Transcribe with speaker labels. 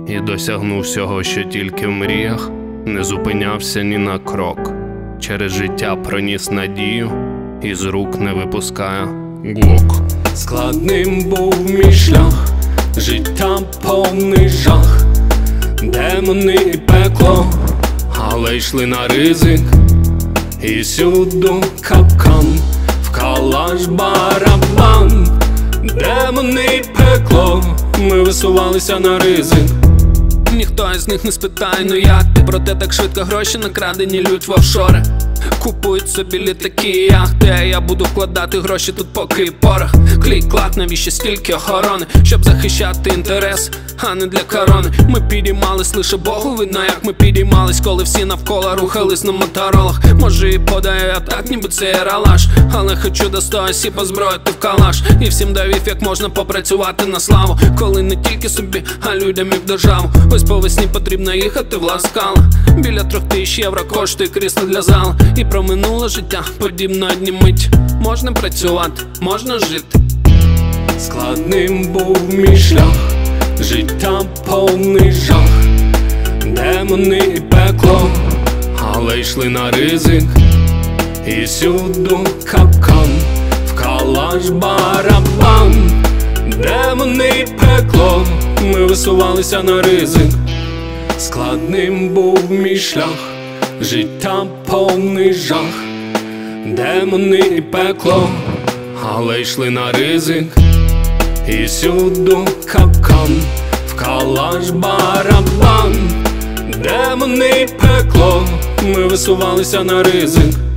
Speaker 1: і досягнув всього, що тільки в мріях, не зупинявся ні на крок. Через життя проніс надію і з рук не випускає глок. Складним був мій шлях, життя повний жах, демони і пекло, але йшли на ризик, і сюди капкан, в калаш барабан. Демони і пекло, ми висувалися на ризик. Ніхто із них не спитає, ну як ти, проте так швидко гроші накрадені лють в офшори. Купують собі літаки і яхти, а я буду вкладати гроші тут поки і порох. Клік-клак, навіщо стільки охорони, щоб захищати інтерес, а не для корони. Ми підіймались, лише Богу видно, як ми підіймались, коли всі навколо рухались на моторолах. Може і подаю я так, ніби це ералаш, але хочу до 100 осіб озброїти в калаш. І всім довів, як можна попрацювати на славу, коли не тільки собі, а людям і в державу. Ось по весні потрібно їхати в Ласкала, біля 3000 євро коштує крісло для залу. І про минуле життя подібно одні мить. Можна працювати, можна жити. Складним був мій шлях, життя повний жах, демони і пекло, але йшли на ризик, і сюди капкан, в калаш барабан. Демони і пекло, ми висувалися на ризик. Складним був мій шлях, життя повний жах, демони і пекло, але йшли на ризик, і сюди капкан, в калаш барабан. Демони і пекло, ми висувалися на ризик.